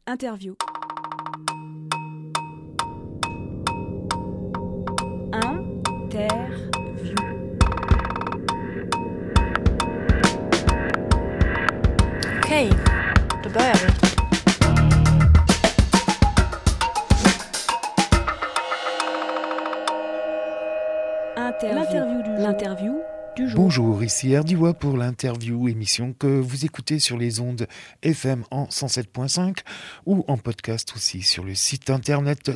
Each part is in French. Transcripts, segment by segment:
Interview. Okej, då börjar vi. L'interview du jour. Bonjour, ici Erdiwa pour l'interview, émission que vous écoutez sur les ondes FM en 107.5 ou en podcast aussi sur le site internet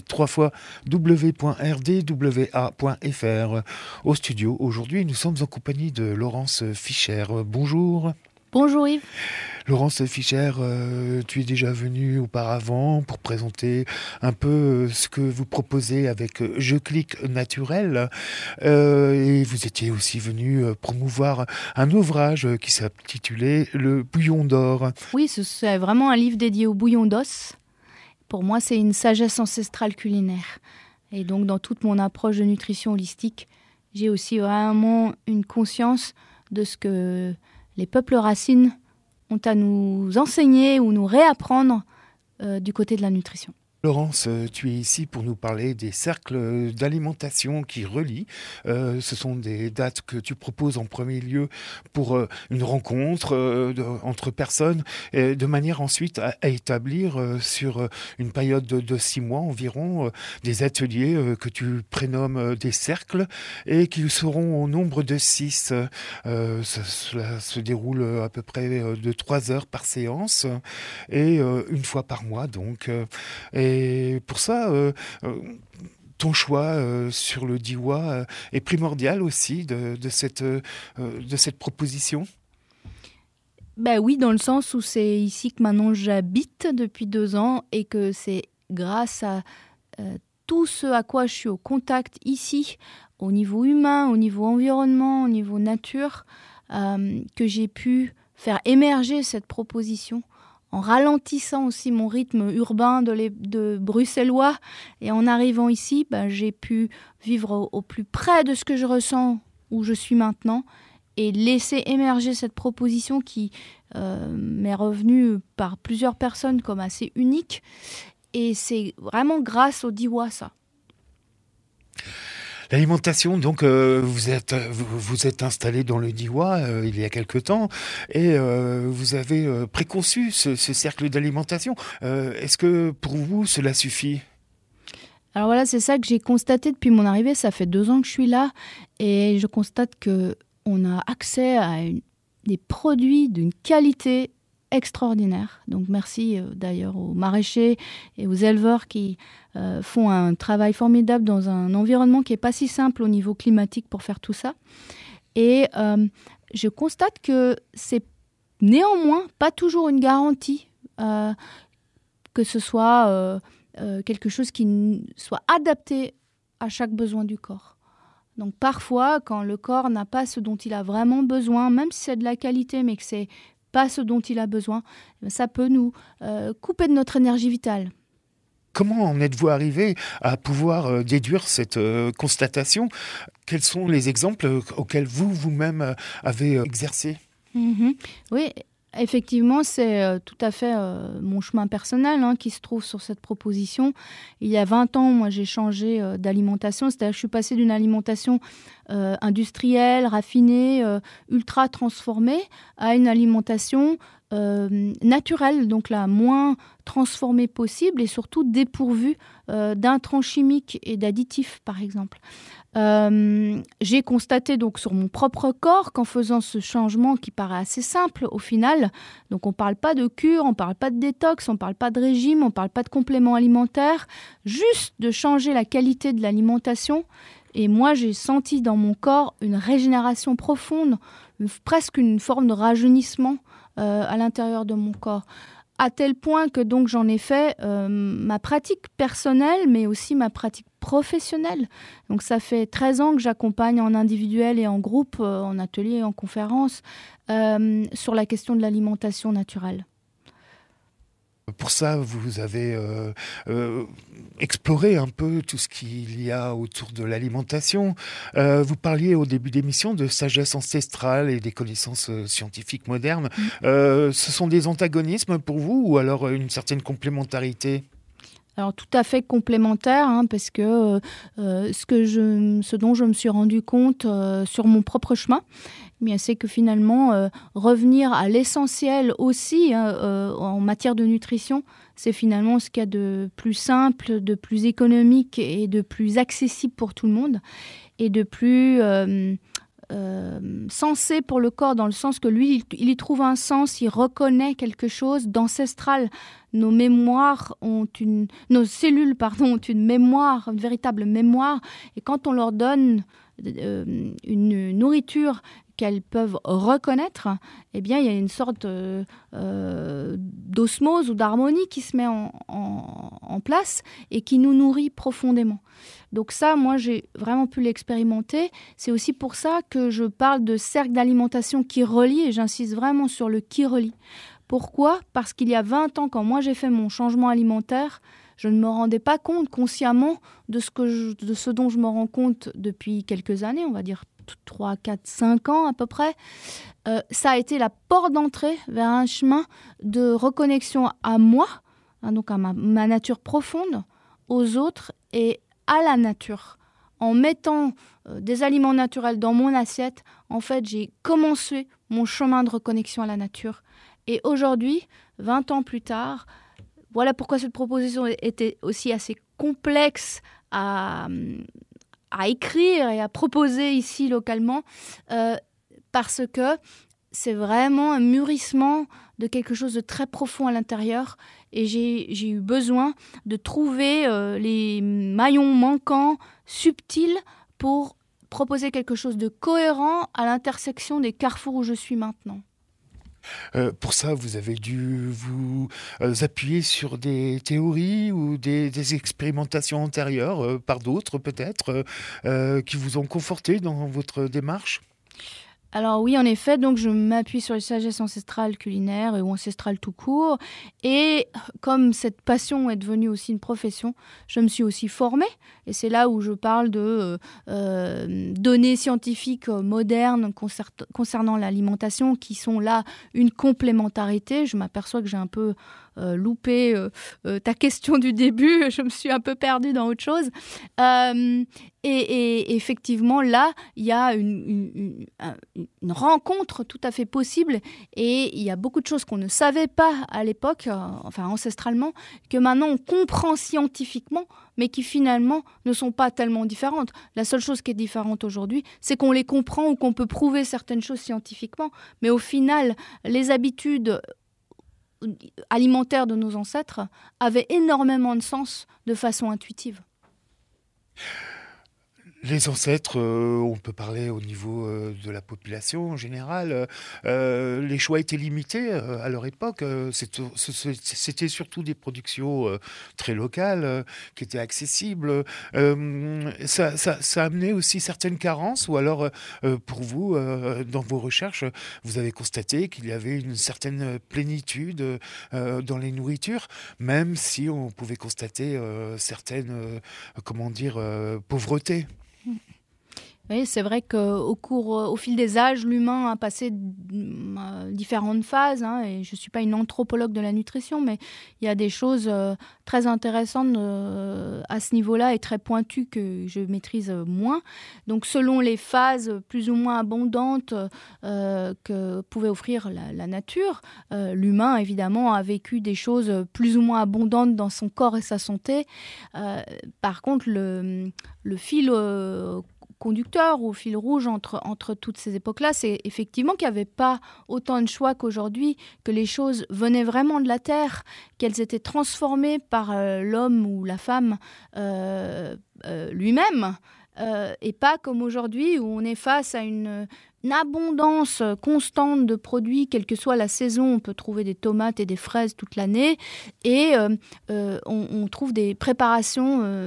www.rdwa.fr. Au studio, aujourd'hui, nous sommes en compagnie de Laurence Fischer. Bonjour. Bonjour Yves. Laurence Fischer, tu es déjà venue auparavant pour présenter un peu ce que vous proposez avec Je Clique Naturel. Et vous étiez aussi venue promouvoir un ouvrage qui s'intitulait Le Bouillon d'or. Oui, c'est vraiment un livre dédié au bouillon d'os. Pour moi, c'est une sagesse ancestrale culinaire. Et donc, dans toute mon approche de nutrition holistique, j'ai aussi vraiment une conscience de ce que les peuples racines ont à nous enseigner ou nous réapprendre du côté de la nutrition. Laurence, tu es ici pour nous parler des cercles d'alimentation qui relient. Ce sont des dates que tu proposes en premier lieu pour une rencontre entre personnes, de manière ensuite à établir sur une période de 6 mois environ des ateliers que tu prénommes des cercles et qui seront au nombre de 6. Cela se déroule à peu près de 3 heures par séance et une fois par mois donc. Et pour ça, ton choix sur le Diois est primordial aussi de cette proposition. Ben oui, dans le sens où c'est ici que maintenant j'habite depuis 2 ans et que c'est grâce à tout ce à quoi je suis au contact ici, au niveau humain, au niveau environnement, au niveau nature, que j'ai pu faire émerger cette proposition. En ralentissant aussi mon rythme urbain de bruxellois. Et en arrivant ici, j'ai pu vivre au plus près de ce que je ressens, où je suis maintenant, et laisser émerger cette proposition qui m'est revenue par plusieurs personnes comme assez unique. Et c'est vraiment grâce au Diois, ça. L'alimentation, donc, vous êtes installé dans le Diois il y a quelque temps et vous avez préconçu ce cercle d'alimentation. Est-ce que pour vous, cela suffit ? Alors voilà, c'est ça que j'ai constaté depuis mon arrivée. Ça fait 2 ans que je suis là et je constate qu'on a accès à des produits d'une qualité extraordinaire. Donc merci d'ailleurs aux maraîchers et aux éleveurs qui font un travail formidable dans un environnement qui n'est pas si simple au niveau climatique pour faire tout ça. Et je constate que c'est néanmoins pas toujours une garantie que ce soit quelque chose qui soit adapté à chaque besoin du corps. Donc parfois, quand le corps n'a pas ce dont il a vraiment besoin, même si c'est de la qualité, mais que c'est pas ce dont il a besoin, ça peut nous couper de notre énergie vitale. Comment en êtes-vous arrivé à pouvoir déduire cette constatation ? Quels sont les exemples auxquels vous-même avez exercé ? Oui, effectivement, c'est tout à fait mon chemin personnel qui se trouve sur cette proposition. Il y a 20 ans, moi, j'ai changé d'alimentation. C'est-à-dire que je suis passée d'une alimentation industrielle, raffinée, ultra transformée, à une alimentation naturelle, donc la moins transformée possible et surtout dépourvue d'intrants chimiques et d'additifs, par exemple. J'ai constaté donc sur mon propre corps qu'en faisant ce changement qui paraît assez simple au final, donc on ne parle pas de cure, on ne parle pas de détox, on ne parle pas de régime, on ne parle pas de compléments alimentaires, juste de changer la qualité de l'alimentation. Et moi, j'ai senti dans mon corps une régénération profonde, presque une forme de rajeunissement à l'intérieur de mon corps. À tel point que donc j'en ai fait ma pratique personnelle, mais aussi ma pratique professionnelle. Donc ça fait 13 ans que j'accompagne en individuel et en groupe, en atelier et en conférence, sur la question de l'alimentation naturelle. Pour ça, vous avez exploré un peu tout ce qu'il y a autour de l'alimentation. Vous parliez au début d'émission de sagesse ancestrale et des connaissances scientifiques modernes. Ce sont des antagonismes pour vous ou alors une certaine complémentarité ? Alors tout à fait complémentaire, parce que ce dont je me suis rendu compte sur mon propre chemin, c'est que finalement, revenir à l'essentiel aussi en matière de nutrition, c'est finalement ce qu'il y a de plus simple, de plus économique et de plus accessible pour tout le monde et de plus sensé pour le corps, dans le sens que lui, il y trouve un sens, il reconnaît quelque chose d'ancestral. Nos cellules ont une mémoire, une véritable mémoire, et quand on leur donne une nourriture qu'elles peuvent reconnaître, il y a une sorte d'osmose ou d'harmonie qui se met en place et qui nous nourrit profondément. Donc ça, moi, j'ai vraiment pu l'expérimenter. C'est aussi pour ça que je parle de cercle d'alimentation qui relie, et j'insiste vraiment sur le qui relie. Pourquoi ? Parce qu'il y a 20 ans, quand moi j'ai fait mon changement alimentaire, je ne me rendais pas compte consciemment de ce dont je me rends compte depuis quelques années, on va dire 3, 4, 5 ans à peu près. Ça a été la porte d'entrée vers un chemin de reconnexion à moi, donc à ma nature profonde, aux autres et à la nature. En mettant des aliments naturels dans mon assiette, en fait, j'ai commencé mon chemin de reconnexion à la nature. Et aujourd'hui, 20 ans plus tard, voilà pourquoi cette proposition était aussi assez complexe à écrire et à proposer ici localement, parce que c'est vraiment un mûrissement de quelque chose de très profond à l'intérieur. Et j'ai eu besoin de trouver les maillons manquants, subtils, pour proposer quelque chose de cohérent à l'intersection des carrefours où je suis maintenant. Pour ça, vous avez dû vous appuyer sur des théories ou des expérimentations antérieures par d'autres peut-être qui vous ont conforté dans votre démarche ? Alors oui, en effet, donc je m'appuie sur les sagesses ancestrales culinaires ou ancestrales tout court. Et comme cette passion est devenue aussi une profession, je me suis aussi formée. Et c'est là où je parle de données scientifiques modernes concernant l'alimentation, qui sont là une complémentarité. Je m'aperçois que j'ai un peu loupé ta question du début. Je me suis un peu perdue dans autre chose. Et effectivement, là, il y a une rencontre tout à fait possible, et il y a beaucoup de choses qu'on ne savait pas à l'époque, ancestralement, que maintenant on comprend scientifiquement, mais qui finalement ne sont pas tellement différentes. La seule chose qui est différente aujourd'hui, c'est qu'on les comprend ou qu'on peut prouver certaines choses scientifiquement, mais au final, les habitudes alimentaires de nos ancêtres avaient énormément de sens de façon intuitive. Les ancêtres, on peut parler au niveau de la population en général, les choix étaient limités à leur époque. C'était surtout des productions très locales qui étaient accessibles. Ça amenait aussi certaines carences, ou alors pour vous, dans vos recherches, vous avez constaté qu'il y avait une certaine plénitude dans les nourritures, même si on pouvait constater certaines, pauvreté. Oui, c'est vrai au fil des âges, l'humain a passé différentes phases, et je ne suis pas une anthropologue de la nutrition, mais il y a des choses très intéressantes à ce niveau-là et très pointues que je maîtrise moins. Donc, selon les phases plus ou moins abondantes que pouvait offrir la nature, l'humain, évidemment, a vécu des choses plus ou moins abondantes dans son corps et sa santé. Par contre, le fil conducteur ou fil rouge entre toutes ces époques-là, c'est effectivement qu'il n'y avait pas autant de choix qu'aujourd'hui, que les choses venaient vraiment de la terre, qu'elles étaient transformées par l'homme ou la femme lui-même, et pas comme aujourd'hui où on est face à une abondance constante de produits, quelle que soit la saison. On peut trouver des tomates et des fraises toute l'année, et on trouve des préparations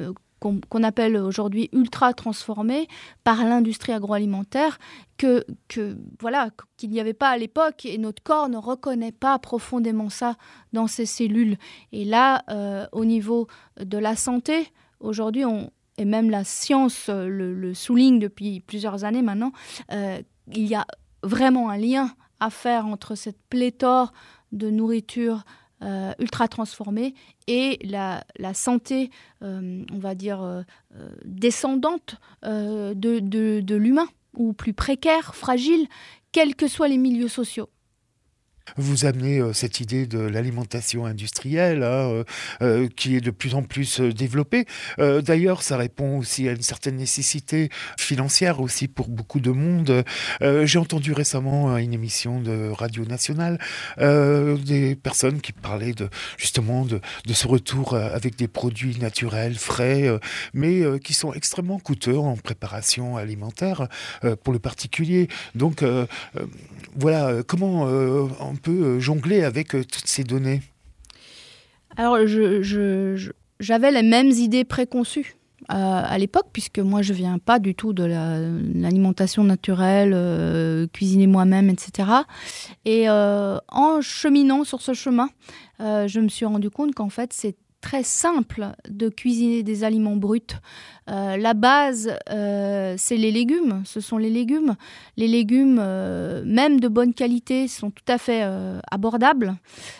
qu'on appelle aujourd'hui ultra transformés par l'industrie agroalimentaire, qu'il n'y avait pas à l'époque, et notre corps ne reconnaît pas profondément ça dans ses cellules. Et là, au niveau de la santé, aujourd'hui, et même la science le souligne depuis plusieurs années maintenant, il y a vraiment un lien à faire entre cette pléthore de nourriture ultra transformée et la santé, on va dire, descendante de l'humain, ou plus précaire, fragile, quels que soient les milieux sociaux. Vous amenez cette idée de l'alimentation industrielle qui est de plus en plus développée. D'ailleurs, ça répond aussi à une certaine nécessité financière aussi pour beaucoup de monde. J'ai entendu récemment à une émission de Radio Nationale des personnes qui parlaient justement de ce retour avec des produits naturels, frais, mais qui sont extrêmement coûteux en préparation alimentaire pour le particulier. Donc voilà, comment on peut jongler avec toutes ces données? Alors, j'avais les mêmes idées préconçues à l'époque, puisque moi, je ne viens pas du tout de l'alimentation naturelle, cuisiner moi-même, etc. Et en cheminant sur ce chemin, je me suis rendu compte qu'en fait, c'est très simple de cuisiner des aliments bruts. La base, c'est les légumes. Ce sont les légumes. Les légumes, même de bonne qualité, sont tout à fait abordables.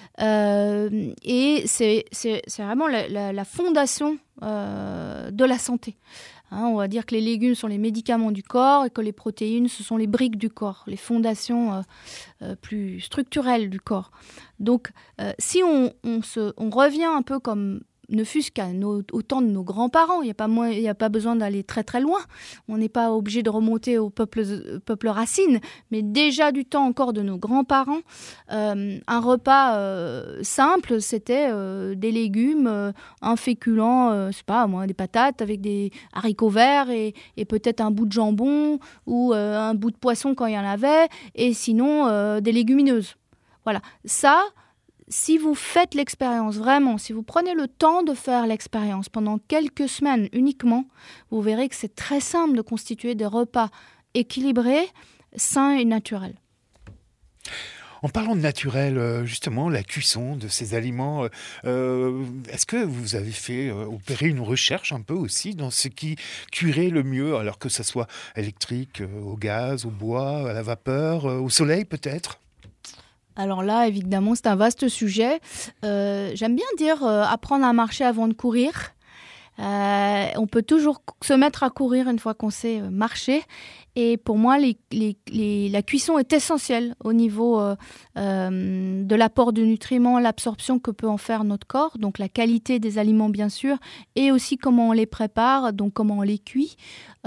Et c'est vraiment la fondation de la santé. On va dire que les légumes sont les médicaments du corps et que les protéines, ce sont les briques du corps, les fondations plus structurelles du corps. Donc, si on revient un peu comme ne fût-ce au temps de nos grands-parents, il n'y a pas besoin d'aller très très loin. On n'est pas obligé de remonter au peuple racine, mais déjà du temps encore de nos grands-parents, un repas simple, c'était des légumes, un féculent, je sais pas moi, des patates avec des haricots verts et peut-être un bout de jambon ou un bout de poisson quand il y en avait, et sinon des légumineuses. Voilà, ça. Si vous faites l'expérience, vraiment, si vous prenez le temps de faire l'expérience pendant quelques semaines uniquement, vous verrez que c'est très simple de constituer des repas équilibrés, sains et naturels. En parlant de naturel, justement, la cuisson de ces aliments, est-ce que vous avez opéré une recherche un peu aussi dans ce qui cuirait le mieux, alors que ce soit électrique, au gaz, au bois, à la vapeur, au soleil peut-être ? Alors là, évidemment, c'est un vaste sujet. J'aime bien dire apprendre à marcher avant de courir. On peut toujours se mettre à courir une fois qu'on sait marcher. Et pour moi, la cuisson est essentielle au niveau de l'apport de nutriments, l'absorption que peut en faire notre corps, donc la qualité des aliments bien sûr, et aussi comment on les prépare, donc comment on les cuit.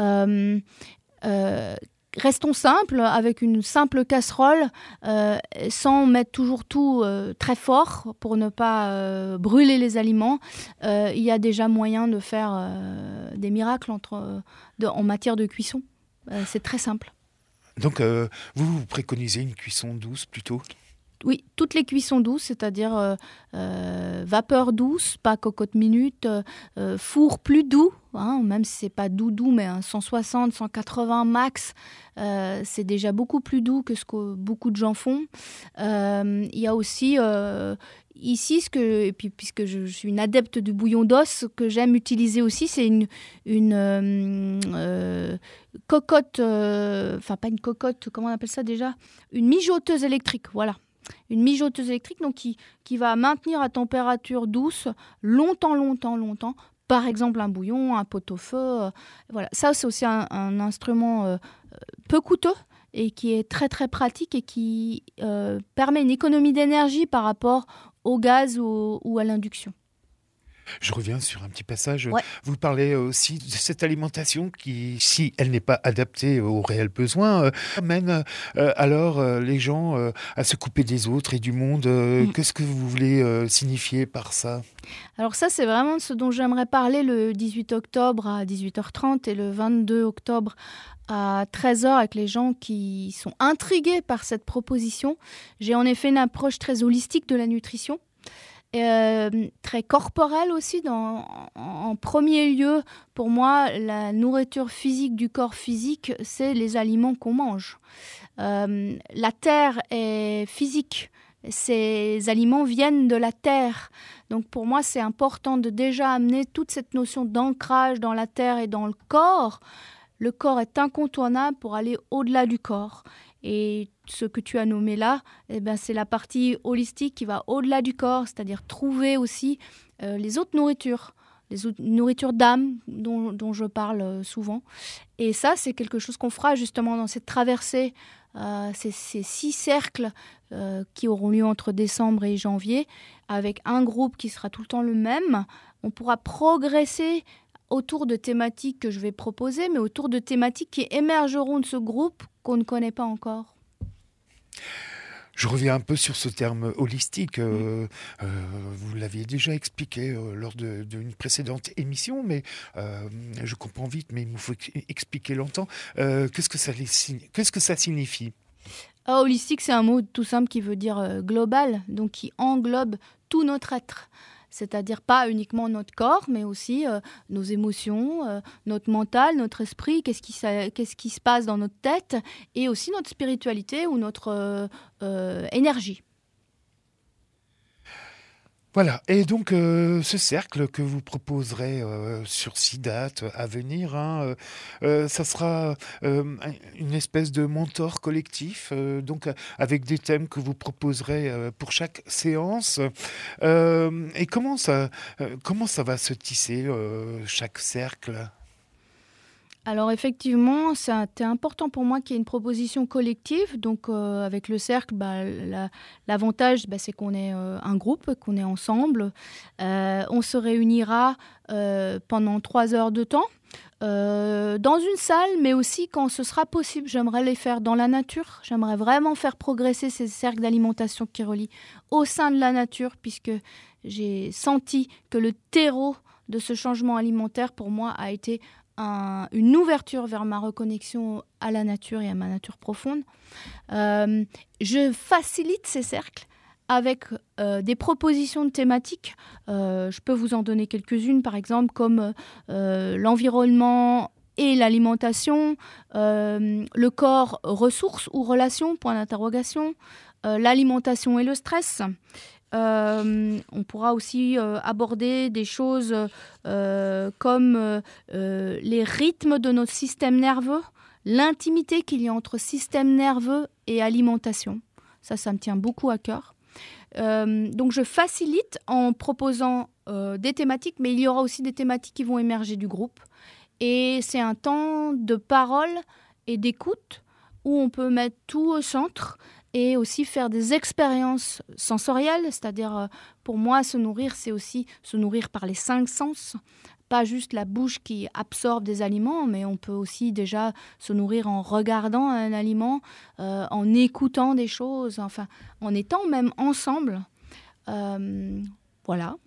Restons simples, avec une simple casserole, sans mettre toujours tout très fort pour ne pas brûler les aliments. Il y a déjà moyen de faire des miracles en matière de cuisson. C'est très simple. Donc, vous préconisez une cuisson douce plutôt ? Oui, toutes les cuissons douces, c'est-à-dire vapeur douce, pas cocotte minute, four plus doux, même si c'est pas doux, mais 160, 180 max, c'est déjà beaucoup plus doux que ce que beaucoup de gens font. Il y a aussi ici, et puis, puisque je suis une adepte du bouillon d'os, ce que j'aime utiliser aussi, c'est une cocotte, pas une cocotte, comment on appelle ça déjà ? Une mijoteuse électrique, voilà. Une mijoteuse électrique donc qui va maintenir à température douce longtemps. Par exemple, un bouillon, un pot-au-feu. Voilà. Ça, c'est aussi un instrument peu coûteux et qui est très, très pratique et qui permet une économie d'énergie par rapport au gaz ou à l'induction. Je reviens sur un petit passage. Ouais. Vous parlez aussi de cette alimentation qui, si elle n'est pas adaptée aux réels besoins, amène alors les gens à se couper des autres et du monde. Qu'est-ce que vous voulez signifier par ça ? Alors ça, c'est vraiment ce dont j'aimerais parler le 18 octobre à 18h30 et le 22 octobre à 13h avec les gens qui sont intrigués par cette proposition. J'ai en effet une approche très holistique de la nutrition. très corporelle aussi. En premier lieu, pour moi, la nourriture physique du corps physique, c'est les aliments qu'on mange. La terre est physique. Ces aliments viennent de la terre. Donc pour moi, c'est important de déjà amener toute cette notion d'ancrage dans la terre et dans le corps. Le corps est incontournable pour aller au-delà du corps. Et ce que tu as nommé là, c'est la partie holistique qui va au-delà du corps, c'est-à-dire trouver aussi les autres nourritures, les autres nourritures d'âme dont je parle souvent. Et ça, c'est quelque chose qu'on fera justement dans cette traversée, ces 6 cercles qui auront lieu entre décembre et janvier, avec un groupe qui sera tout le temps le même. On pourra progresser autour de thématiques que je vais proposer, mais autour de thématiques qui émergeront de ce groupe qu'on ne connaît pas encore. Je reviens un peu sur ce terme holistique. Vous l'aviez déjà expliqué lors d'une précédente émission, mais je comprends vite, mais il me faut expliquer longtemps. Qu'est-ce que ça signifie ? Holistique, c'est un mot tout simple qui veut dire global, donc qui englobe tout notre être. C'est-à-dire pas uniquement notre corps, mais aussi nos émotions, notre mental, notre esprit, qu'est-ce qui se passe dans notre tête, et aussi notre spiritualité ou notre énergie. Voilà, et donc ce cercle que vous proposerez sur 6 dates à venir, ça sera une espèce de mentor collectif, donc avec des thèmes que vous proposerez pour chaque séance. Et comment ça va se tisser, chaque cercle ? Alors effectivement, c'était important pour moi qu'il y ait une proposition collective. Donc avec le cercle, l'avantage, c'est qu'on est un groupe, qu'on est ensemble. On se réunira pendant 3 heures de temps dans une salle, mais aussi quand ce sera possible. J'aimerais les faire dans la nature. J'aimerais vraiment faire progresser ces cercles d'alimentation qui relient au sein de la nature, puisque j'ai senti que le terreau de ce changement alimentaire, pour moi, a été une ouverture vers ma reconnexion à la nature et à ma nature profonde. Je facilite ces cercles avec des propositions de thématiques. Je peux vous en donner quelques-unes, par exemple, comme l'environnement et l'alimentation, le corps, ressources ou relations, point d'interrogation, l'alimentation et le stress. On pourra aussi aborder des choses comme les rythmes de notre système nerveux, l'intimité qu'il y a entre système nerveux et alimentation. Ça me tient beaucoup à cœur. Donc je facilite en proposant des thématiques, mais il y aura aussi des thématiques qui vont émerger du groupe. Et c'est un temps de parole et d'écoute où on peut mettre tout au centre et aussi faire des expériences sensorielles, c'est-à-dire pour moi se nourrir, c'est aussi se nourrir par les 5 sens, pas juste la bouche qui absorbe des aliments, mais on peut aussi déjà se nourrir en regardant un aliment, en écoutant des choses, enfin en étant même ensemble. Voilà.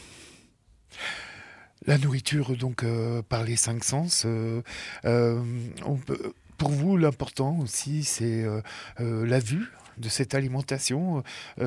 La nourriture, donc, par les 5 sens, pour vous, l'important aussi, c'est la vue de cette alimentation.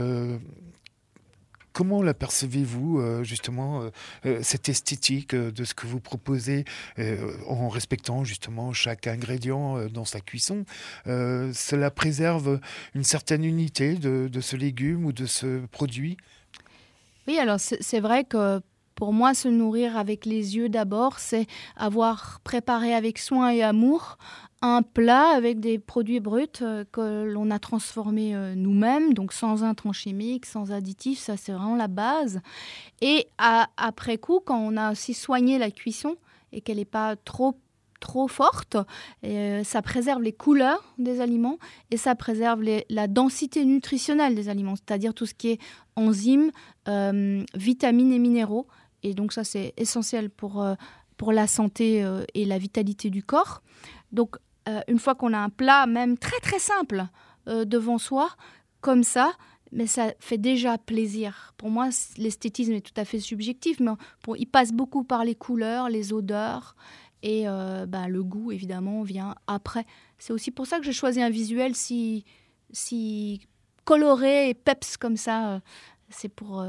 Comment l'apercevez-vous, justement, cette esthétique de ce que vous proposez, en respectant justement chaque ingrédient dans sa cuisson? Cela préserve une certaine unité de ce légume ou de ce produit? Oui, alors c'est vrai que pour moi, se nourrir avec les yeux d'abord, c'est avoir préparé avec soin et amour un plat avec des produits bruts que l'on a transformés nous-mêmes, donc sans intrants chimiques, sans additifs, ça c'est vraiment la base. Et après coup, quand on a aussi soigné la cuisson et qu'elle n'est pas trop forte, ça préserve les couleurs des aliments et ça préserve la densité nutritionnelle des aliments, c'est-à-dire tout ce qui est enzymes, vitamines et minéraux. Et donc ça, c'est essentiel pour la santé et la vitalité du corps. Donc, une fois qu'on a un plat, même très très simple, devant soi, comme ça, mais ça fait déjà plaisir. Pour moi, l'esthétisme est tout à fait subjectif, mais il passe beaucoup par les couleurs, les odeurs, et le goût, évidemment, vient après. C'est aussi pour ça que j'ai choisi un visuel si coloré et peps comme ça. C'est pour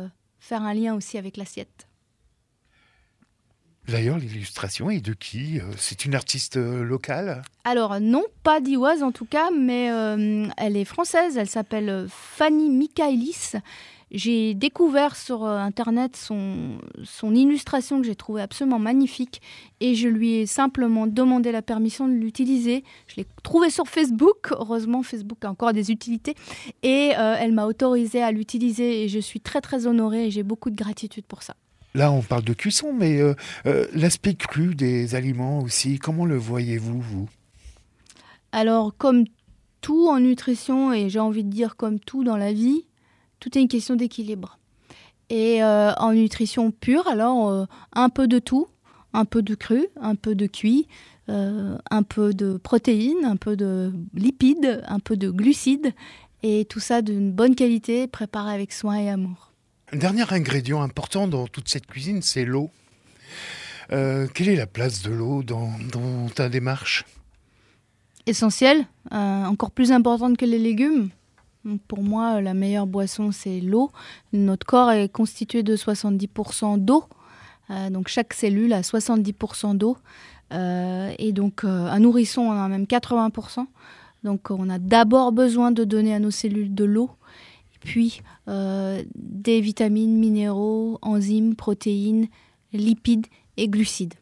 faire un lien aussi avec l'assiette. D'ailleurs, l'illustration est de qui ? C'est une artiste locale ? Alors non, pas d'Ivoise en tout cas, mais elle est française, elle s'appelle Fanny Michaelis. J'ai découvert sur Internet son illustration que j'ai trouvée absolument magnifique et je lui ai simplement demandé la permission de l'utiliser. Je l'ai trouvée sur Facebook, heureusement Facebook a encore des utilités, et elle m'a autorisée à l'utiliser et je suis très très honorée et j'ai beaucoup de gratitude pour ça. Là, on parle de cuisson, mais l'aspect cru des aliments aussi, comment le voyez-vous, vous ? Alors, comme tout en nutrition, et j'ai envie de dire comme tout dans la vie, tout est une question d'équilibre. Et en nutrition pure, alors un peu de tout, un peu de cru, un peu de cuit, un peu de protéines, un peu de lipides, un peu de glucides, et tout ça d'une bonne qualité, préparé avec soin et amour. Un dernier ingrédient important dans toute cette cuisine, c'est l'eau. Quelle est la place de l'eau dans ta démarche ? Essentielle, encore plus importante que les légumes. Pour moi, la meilleure boisson, c'est l'eau. Notre corps est constitué de 70% d'eau. Donc chaque cellule a 70% d'eau. Et donc un nourrisson en a même 80%. Donc on a d'abord besoin de donner à nos cellules de l'eau. Puis des vitamines, minéraux, enzymes, protéines, lipides et glucides.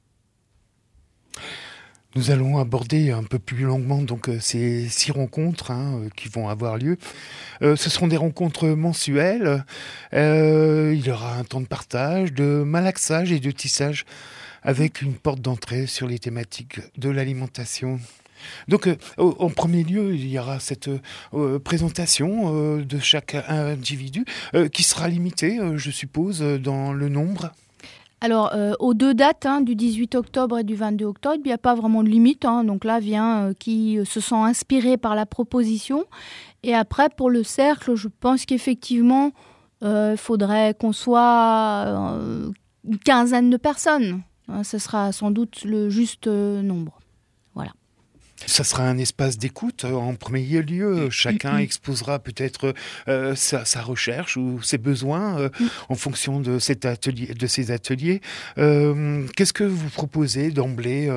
Nous allons aborder un peu plus longuement donc, ces 6 rencontres qui vont avoir lieu. Ce seront des rencontres mensuelles. Il y aura un temps de partage, de malaxage et de tissage avec une porte d'entrée sur les thématiques de l'alimentation. Donc, en premier lieu, il y aura cette présentation de chaque individu qui sera limitée, je suppose, dans le nombre. Alors, aux 2 dates, du 18 octobre et du 22 octobre, il n'y a pas vraiment de limite. Donc là, vient qui se sent inspiré par la proposition. Et après, pour le cercle, je pense qu'effectivement, il faudrait qu'on soit une quinzaine de personnes. Ce sera sans doute le juste nombre. Voilà. Ça sera un espace d'écoute en premier lieu. Chacun exposera peut-être sa recherche ou ses besoins en fonction de ces ateliers. Qu'est-ce que vous proposez d'emblée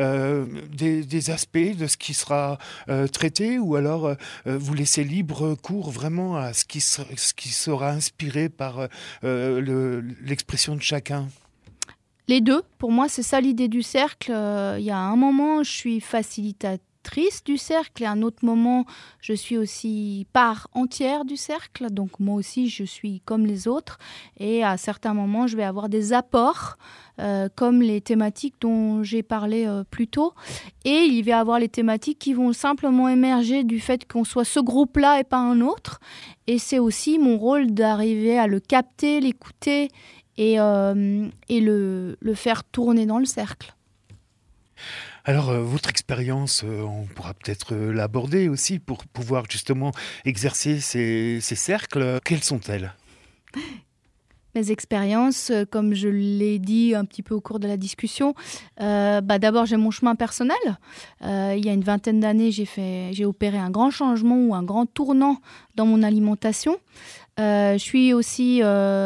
des aspects de ce qui sera traité, ou alors vous laissez libre cours vraiment à ce qui sera inspiré par l'expression de chacun? Les deux, pour moi, c'est ça l'idée du cercle. Il y a un moment, je suis facilitatrice du cercle, et à un autre moment, je suis aussi part entière du cercle. Donc moi aussi, je suis comme les autres. Et à certains moments, je vais avoir des apports, comme les thématiques dont j'ai parlé plus tôt. Et il va y avoir les thématiques qui vont simplement émerger du fait qu'on soit ce groupe-là et pas un autre. Et c'est aussi mon rôle d'arriver à le capter, l'écouter, et le faire tourner dans le cercle. Alors, votre expérience, on pourra peut-être l'aborder aussi pour pouvoir justement exercer ces cercles. Quelles sont-elles ? Mes expériences, comme je l'ai dit un petit peu au cours de la discussion, d'abord j'ai mon chemin personnel. Il y a une 20aine d'années, j'ai opéré un grand changement ou un grand tournant dans mon alimentation. Je suis aussi...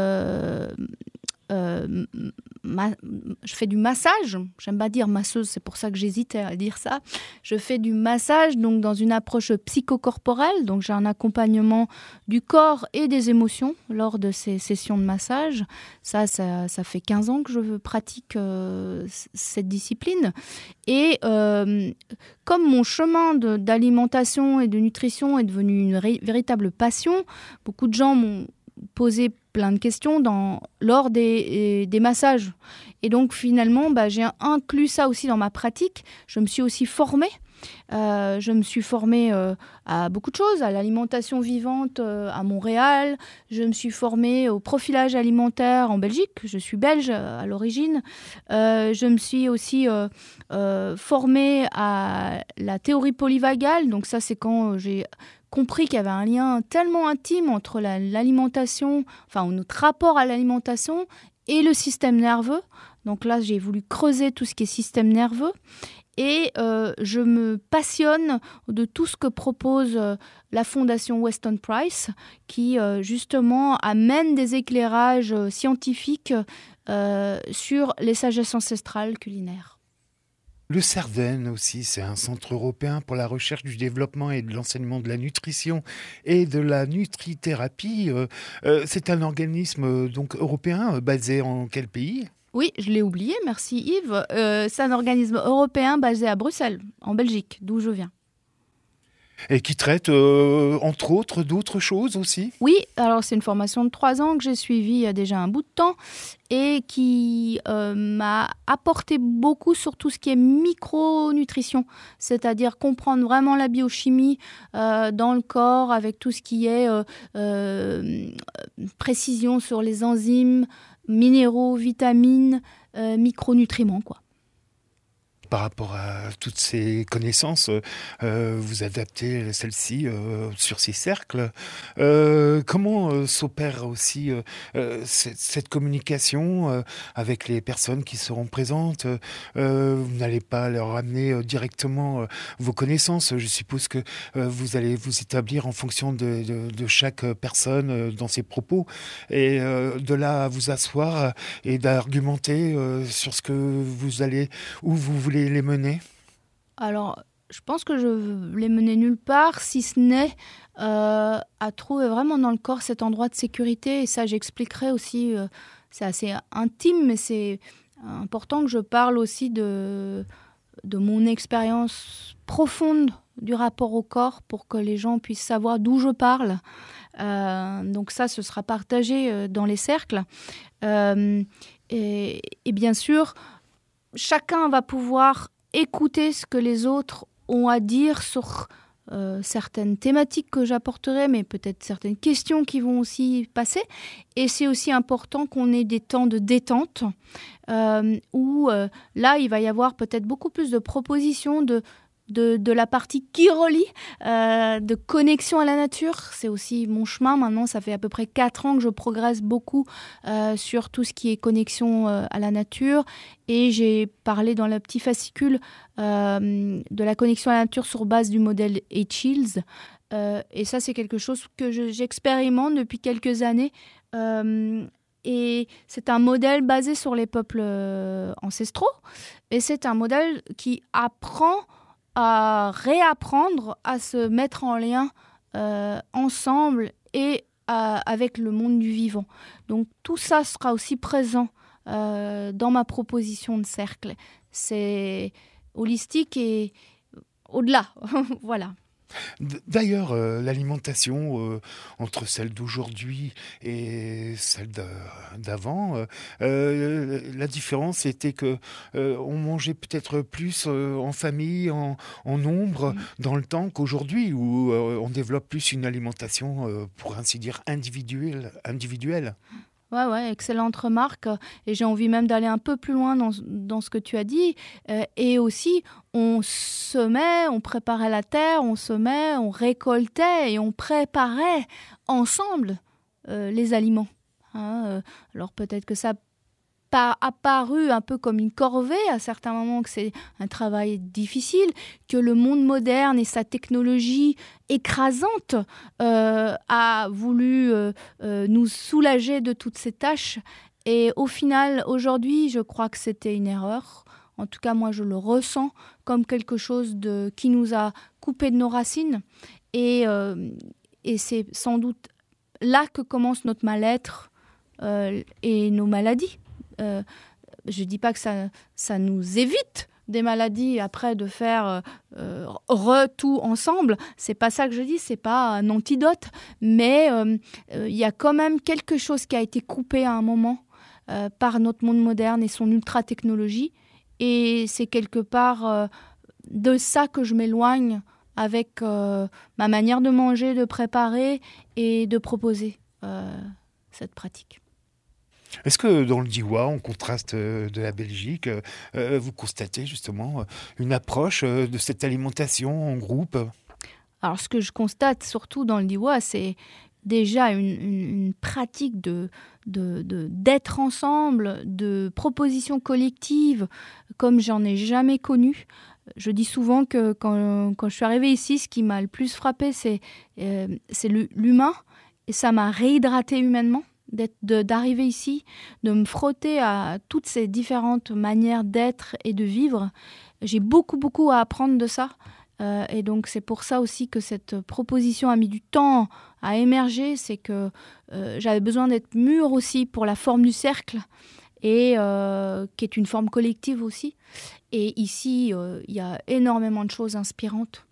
je fais du massage, j'aime pas dire masseuse, c'est pour ça que j'hésite à dire ça. Je fais du massage donc dans une approche psychocorporelle, donc j'ai un accompagnement du corps et des émotions lors de ces sessions de massage. Ça fait 15 ans que je pratique cette discipline. Et comme mon chemin d'alimentation et de nutrition est devenu une véritable passion, beaucoup de gens m'ont posé plein de questions lors des massages. Et donc finalement, j'ai inclus ça aussi dans ma pratique. Je me suis aussi formée. Je me suis formée à beaucoup de choses, à l'alimentation vivante à Montréal. Je me suis formée au profilage alimentaire en Belgique. Je suis belge à l'origine. Je me suis aussi formée à la théorie polyvagale. Donc ça, c'est quand j'ai compris qu'il y avait un lien tellement intime entre l'alimentation, enfin notre rapport à l'alimentation et le système nerveux. Donc là, j'ai voulu creuser tout ce qui est système nerveux. Et je me passionne de tout ce que propose la Fondation Weston Price, qui justement amène des éclairages scientifiques sur les sagesses ancestrales culinaires. Le CERVEN aussi, c'est un centre européen pour la recherche du développement et de l'enseignement de la nutrition et de la nutrithérapie. C'est un organisme donc européen basé en quel pays ? Oui, je l'ai oublié, merci Yves. C'est un organisme européen basé à Bruxelles, en Belgique, d'où je viens. Et qui traite, entre autres, d'autres choses aussi ? Oui, alors c'est une formation de 3 ans que j'ai suivie il y a déjà un bout de temps et qui m'a apporté beaucoup sur tout ce qui est micronutrition, c'est-à-dire comprendre vraiment la biochimie dans le corps avec tout ce qui est précision sur les enzymes, minéraux, vitamines, micronutriments, quoi. Par rapport à toutes ces connaissances, vous adaptez celles-ci sur ces cercles. Comment s'opère aussi cette communication avec les personnes qui seront présentes ? Vous n'allez pas leur amener directement vos connaissances. Je suppose que vous allez vous établir en fonction de chaque personne dans ses propos. Et de là à vous asseoir et d'argumenter sur ce que vous allez, où vous voulez les mener ? Alors, je pense que je les mener nulle part, si ce n'est à trouver vraiment dans le corps cet endroit de sécurité. Et ça, j'expliquerai aussi, c'est assez intime, mais c'est important que je parle aussi de mon expérience profonde du rapport au corps pour que les gens puissent savoir d'où je parle. Donc ça, ce sera partagé dans les cercles. Et bien sûr, chacun va pouvoir écouter ce que les autres ont à dire sur certaines thématiques que j'apporterai, mais peut-être certaines questions qui vont aussi passer. Et c'est aussi important qu'on ait des temps de détente où là, il va y avoir peut-être beaucoup plus de propositions de la partie qui relie, de connexion à la nature. C'est aussi mon chemin. Maintenant, ça fait à peu près 4 ans que je progresse beaucoup sur tout ce qui est connexion à la nature. Et j'ai parlé dans le petit fascicule de la connexion à la nature sur base du modèle H-Shields. Et ça, c'est quelque chose que j'expérimente depuis quelques années. Et c'est un modèle basé sur les peuples ancestraux. Et c'est un modèle qui apprend à réapprendre à se mettre en lien ensemble et avec le monde du vivant. Donc tout ça sera aussi présent dans ma proposition de cercle. C'est holistique et au-delà. Voilà. D'ailleurs, l'alimentation entre celle d'aujourd'hui et celle d'avant, la différence était que on mangeait peut-être plus en famille, en nombre, dans le temps qu'aujourd'hui, où on développe plus une alimentation, pour ainsi dire, individuelle. Ouais, excellente remarque. Et j'ai envie même d'aller un peu plus loin dans ce que tu as dit. Et aussi, on semait, on préparait la terre, on semait, on récoltait et on préparait ensemble les aliments. Alors peut-être que ça a apparu un peu comme une corvée à certains moments, que c'est un travail difficile, que le monde moderne et sa technologie écrasante a voulu nous soulager de toutes ces tâches. Et au final, aujourd'hui, je crois que c'était une erreur. En tout cas, moi, je le ressens comme quelque chose qui nous a coupé de nos racines. Et c'est sans doute là que commence notre mal-être et nos maladies. Je ne dis pas que ça nous évite des maladies après de faire tout ensemble. C'est pas ça que je dis, c'est pas un antidote. Mais il y a quand même quelque chose qui a été coupé à un moment par notre monde moderne et son ultra-technologie. Et c'est quelque part de ça que je m'éloigne avec ma manière de manger, de préparer et de proposer cette pratique. Est-ce que dans le Diois, en contraste de la Belgique, vous constatez justement une approche de cette alimentation en groupe ? Alors ce que je constate surtout dans le Diois, c'est déjà une pratique d'être ensemble, de propositions collectives comme j'en ai jamais connu. Je dis souvent que quand je suis arrivée ici, ce qui m'a le plus frappée, c'est l'humain. Et ça m'a réhydratée humainement d'arriver ici, de me frotter à toutes ces différentes manières d'être et de vivre. J'ai beaucoup, beaucoup à apprendre de ça. Et donc, c'est pour ça aussi que cette proposition a mis du temps à émerger. C'est que j'avais besoin d'être mûre aussi pour la forme du cercle, et qui est une forme collective aussi. Et ici, il y a énormément de choses inspirantes.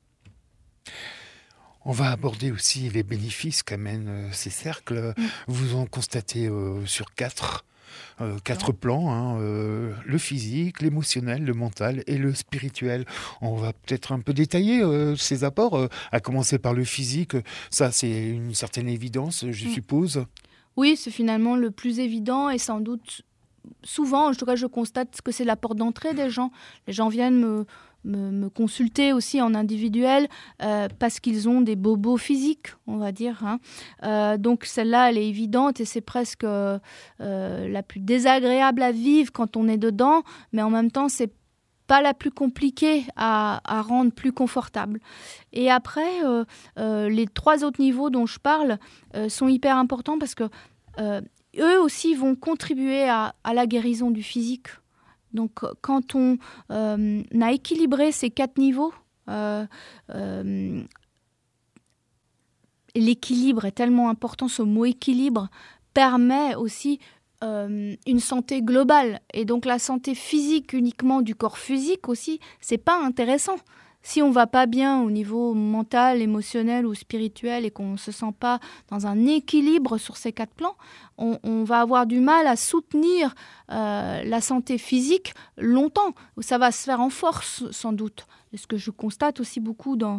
On va aborder aussi les bénéfices qu'amènent ces cercles. Vous en constatez sur quatre plans, hein, le physique, l'émotionnel, le mental et le spirituel. On va peut-être un peu détailler ces apports, à commencer par le physique. Ça, c'est une certaine évidence, je suppose. Oui, c'est finalement le plus évident, et sans doute, souvent, je constate que c'est la porte d'entrée des gens. Les gens viennent me consulter aussi en individuel parce qu'ils ont des bobos physiques, on va dire. Donc celle-là, elle est évidente, et c'est presque la plus désagréable à vivre quand on est dedans, mais en même temps, c'est pas la plus compliquée à rendre plus confortable. Et après, les 3 autres niveaux dont je parle sont hyper importants parce que eux aussi vont contribuer à la guérison du physique. Donc, quand on a équilibré ces 4 niveaux, l'équilibre est tellement important. Ce mot équilibre permet aussi une santé globale. Et donc, la santé physique uniquement du corps physique aussi, c'est pas intéressant. Si on va pas bien au niveau mental, émotionnel ou spirituel, et qu'on ne se sent pas dans un équilibre sur ces 4 plans, on va avoir du mal à soutenir la santé physique longtemps. Ça va se faire en force, sans doute. Et ce que je constate aussi beaucoup dans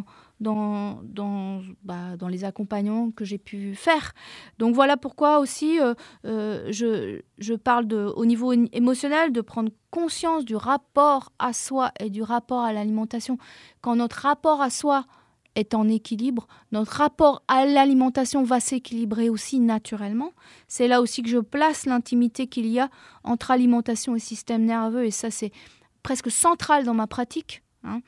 les accompagnements que j'ai pu faire. Donc voilà pourquoi aussi je parle au niveau émotionnel, de prendre conscience du rapport à soi et du rapport à l'alimentation. Quand notre rapport à soi est en équilibre, notre rapport à l'alimentation va s'équilibrer aussi naturellement. C'est là aussi que je place l'intimité qu'il y a entre alimentation et système nerveux, et ça, c'est presque central dans ma pratique.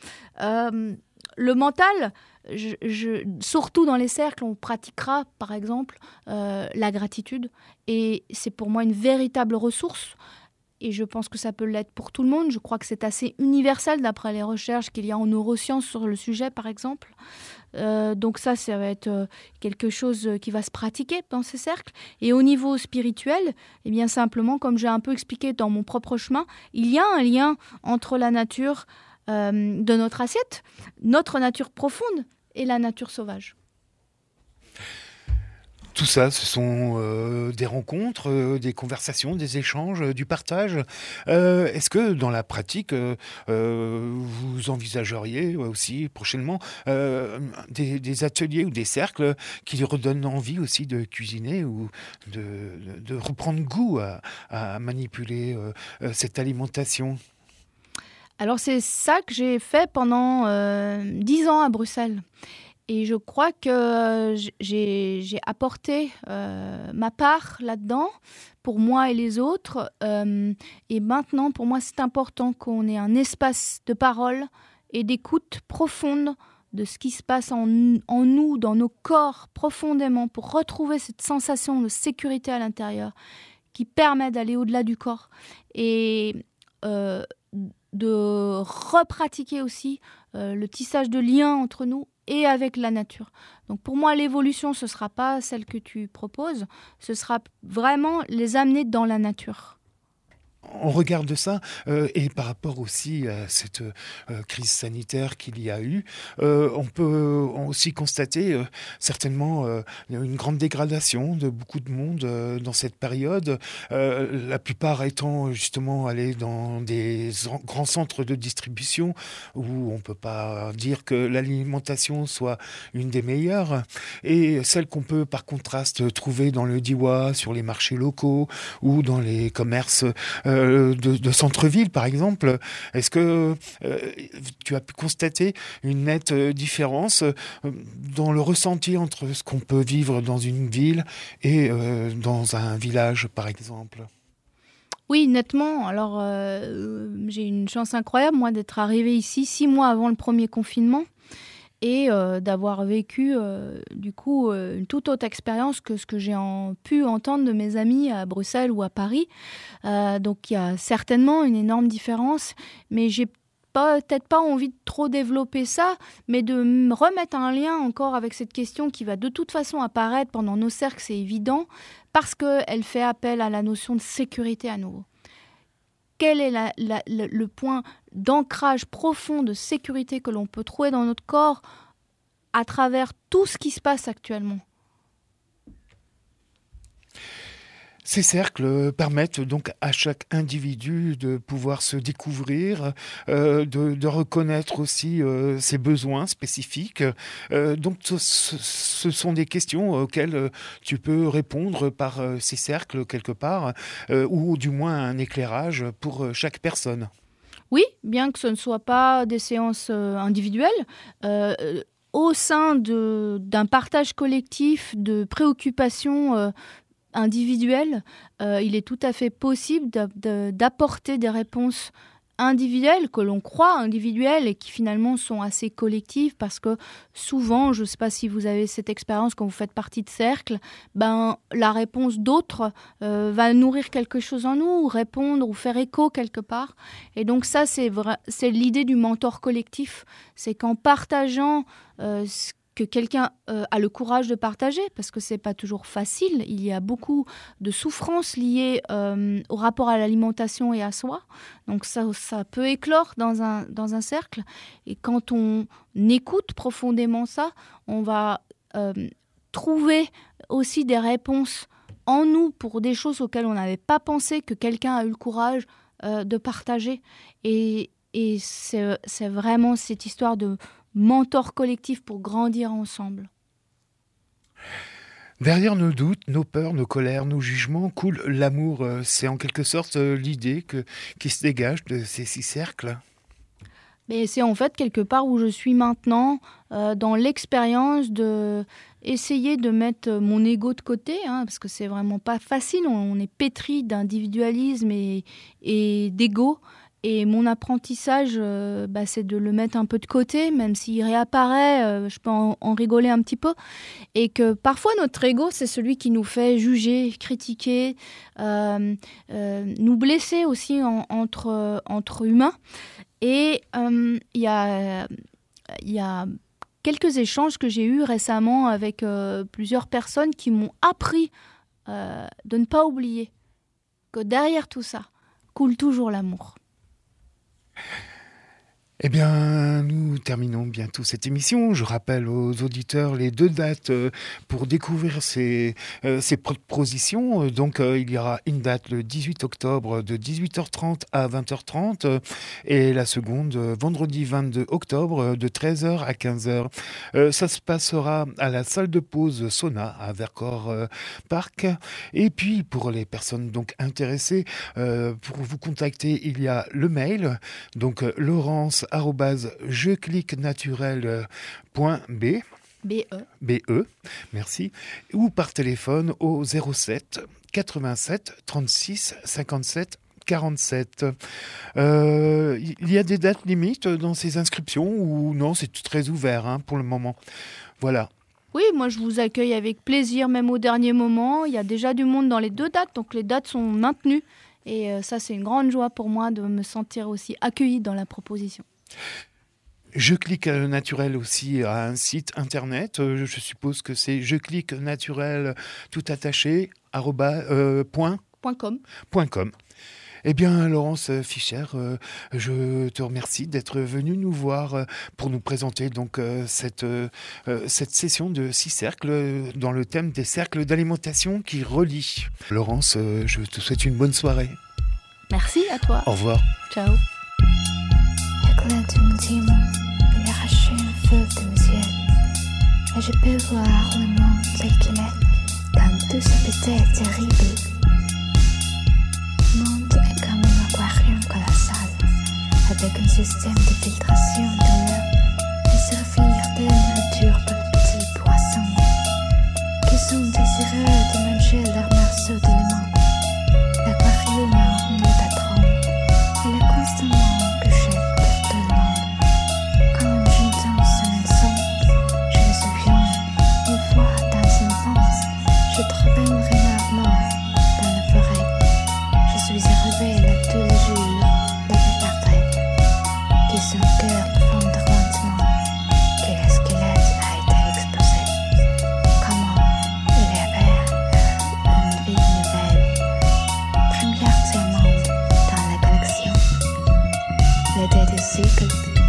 Le mental, surtout dans les cercles, on pratiquera par exemple la gratitude, et c'est pour moi une véritable ressource, et je pense que ça peut l'être pour tout le monde. Je crois que c'est assez universel d'après les recherches qu'il y a en neurosciences sur le sujet par exemple. Donc ça va être quelque chose qui va se pratiquer dans ces cercles. Et au niveau spirituel, eh bien simplement, comme j'ai un peu expliqué dans mon propre chemin, il y a un lien entre la nature de notre assiette, notre nature profonde, et la nature sauvage. Tout ça, ce sont des rencontres, des conversations, des échanges, du partage. Est-ce que dans la pratique, vous envisageriez aussi prochainement des ateliers ou des cercles qui redonnent envie aussi de cuisiner ou de reprendre goût à manipuler cette alimentation ? Alors c'est ça que j'ai fait pendant 10 ans à Bruxelles. Et je crois que j'ai apporté ma part là-dedans pour moi et les autres. Et maintenant, pour moi, c'est important qu'on ait un espace de parole et d'écoute profonde de ce qui se passe en nous, dans nos corps profondément, pour retrouver cette sensation de sécurité à l'intérieur qui permet d'aller au-delà du corps. Et de repratiquer aussi le tissage de liens entre nous et avec la nature. Donc pour moi, l'évolution, ce ne sera pas celle que tu proposes, ce sera vraiment les amener dans la nature. On regarde ça, et par rapport aussi à cette crise sanitaire qu'il y a eu, on peut aussi constater certainement une grande dégradation de beaucoup de monde dans cette période, la plupart étant justement allés dans des grands centres de distribution où on ne peut pas dire que l'alimentation soit une des meilleures, et celle qu'on peut par contraste trouver dans le Diois, sur les marchés locaux ou dans les commerces de centre-ville, par exemple. Est-ce que tu as pu constater une nette différence dans le ressenti entre ce qu'on peut vivre dans une ville et dans un village, par exemple ? Oui, nettement. Alors, j'ai une chance incroyable, moi, d'être arrivée ici 6 mois avant le premier confinement et d'avoir vécu, du coup, une toute autre expérience que ce que j'ai pu entendre de mes amis à Bruxelles ou à Paris. Donc, il y a certainement une énorme différence, mais j'ai peut-être pas envie de trop développer ça, mais de me remettre un lien encore avec cette question qui va de toute façon apparaître pendant nos cercles, c'est évident, parce qu'elle fait appel à la notion de sécurité à nouveau. Quel est le point d'ancrage profond de sécurité que l'on peut trouver dans notre corps à travers tout ce qui se passe actuellement ? Ces cercles permettent donc à chaque individu de pouvoir se découvrir, de reconnaître aussi ses besoins spécifiques. Donc ce sont des questions auxquelles tu peux répondre par ces cercles quelque part, ou du moins un éclairage pour chaque personne. Oui, bien que ce ne soit pas des séances individuelles, au sein d'un partage collectif de préoccupations individuelle, il est tout à fait possible d'apporter des réponses individuelles, que l'on croit individuelles et qui finalement sont assez collectives parce que souvent, je ne sais pas si vous avez cette expérience quand vous faites partie de cercle, la réponse d'autres va nourrir quelque chose en nous, ou répondre ou faire écho quelque part. Et donc ça, c'est l'idée du mentor collectif. C'est qu'en partageant que quelqu'un a le courage de partager, parce que c'est pas toujours facile. Il y a beaucoup de souffrances liées au rapport à l'alimentation et à soi. Donc ça peut éclore dans un cercle. Et quand on écoute profondément ça, on va trouver aussi des réponses en nous pour des choses auxquelles on n'avait pas pensé, que quelqu'un a eu le courage de partager. Et c'est vraiment cette histoire de mentor collectif pour grandir ensemble. Derrière nos doutes, nos peurs, nos colères, nos jugements coule l'amour. C'est en quelque sorte l'idée qui se dégage de ces 6 cercles. Mais c'est en fait quelque part où je suis maintenant, dans l'expérience de essayer de mettre mon ego de côté, parce que c'est vraiment pas facile. On est pétri d'individualisme et d'ego. Et mon apprentissage, c'est de le mettre un peu de côté, même s'il réapparaît, je peux en rigoler un petit peu. Et que parfois, notre ego, c'est celui qui nous fait juger, critiquer, nous blesser aussi entre humains. Et il y a quelques échanges que j'ai eus récemment avec plusieurs personnes qui m'ont appris de ne pas oublier que derrière tout ça coule toujours l'amour. Eh bien, nous terminons bientôt cette émission. Je rappelle aux auditeurs les 2 dates pour découvrir ces propositions. Donc, il y aura une date le 18 octobre de 18h30 à 20h30 et la seconde vendredi 22 octobre de 13h à 15h. Ça se passera à la salle de pause Sauna à Vercors Parc. Et puis, pour les personnes donc intéressées, pour vous contacter, il y a le mail, donc laurence@jeclicnaturel.be, merci, ou par téléphone au 07 87 36 57 47. Il y a des dates limites dans ces inscriptions ou non, c'est très ouvert pour le moment. Voilà. Oui, moi je vous accueille avec plaisir, même au dernier moment. Il y a déjà du monde dans les 2 dates, donc les dates sont maintenues. Et ça, c'est une grande joie pour moi de me sentir aussi accueillie dans la proposition. Je clique naturel aussi à un site internet. Je suppose que c'est je clique naturel tout attaché .com. Eh bien, Laurence Fischer, je te remercie d'être venue nous voir pour nous présenter donc cette session de 6 cercles dans le thème des cercles d'alimentation qui relient. Laurence, je te souhaite une bonne soirée. Merci à toi. Au revoir. Ciao. L'éclat d'une timon, il arrachait un feu de mes yeux. Et je peux voir le monde tel qu'il est, dans tout ce pété terrible. Le monde est comme un aquarium colossal, avec un système de filtration de l'eau et servir de nourriture pour les petits poissons qui sont désireux de manger leurs morceaux d'aliments. L'aquarium a secret.